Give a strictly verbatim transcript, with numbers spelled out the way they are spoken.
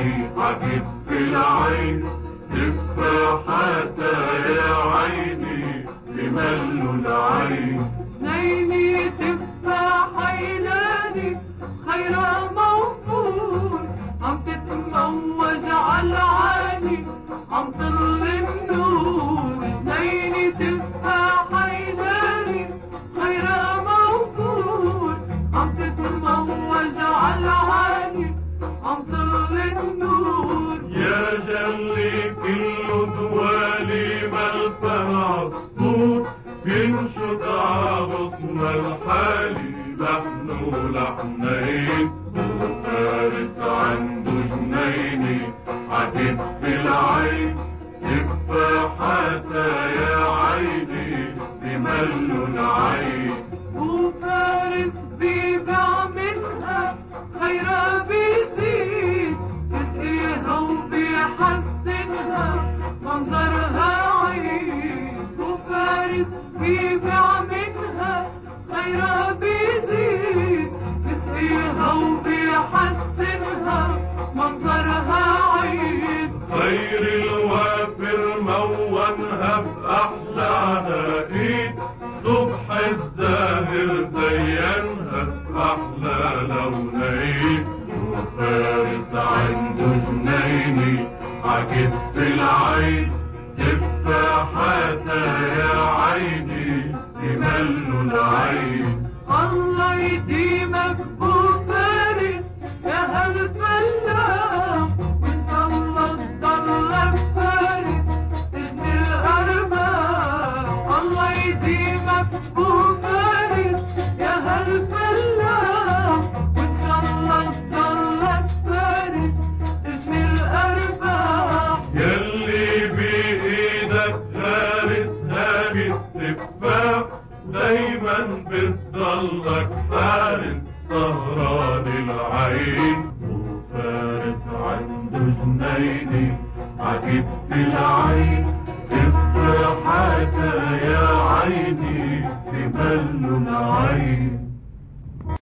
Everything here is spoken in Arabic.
جنيني عجيب في العين، تفاحة يا عيني بملوا العين. جنيني تفاحة ينادي خير موصول، عم تتموج عالعالي عم طل النور. جنيني تفاحة ينادي خير موصول، عم تتموج عالعالي عم طل النور. يا جلي كل دوالي ملفها الصوت، بينشد عروسنا الحالي لحن ولحنين. وفارس عنده جنيني عجيب في العين، تفاحة يا عيني بملوا العين. وفارس بيبيع منها خيرها بيزيد، بيسقيها وبيحسنها منظرها عيد. وفارس بيبيع منها خيرها بيزيد، بيسقيها وبيحسنها منظرها عيد. خير الوافر مونها بأحلى عناقيد، صبح الزاهر زينها بأحلى لونين. وفارس عنده جنيني عجيب في العين، تفاحة يا عيني بملوا العين. الله يديمك بوفارس يا هالفلاح، وانت الله تضلك فارس ابن الأرباح. الله يديمك بوفارس يا هالفلاح، وانت الله تضلك فارس ابن الأرباح. يلي بإيدك فارس هاني التفاح، دايما بتضلك فارس سهران العين. وفارس عنده جنيني عجيب في العين،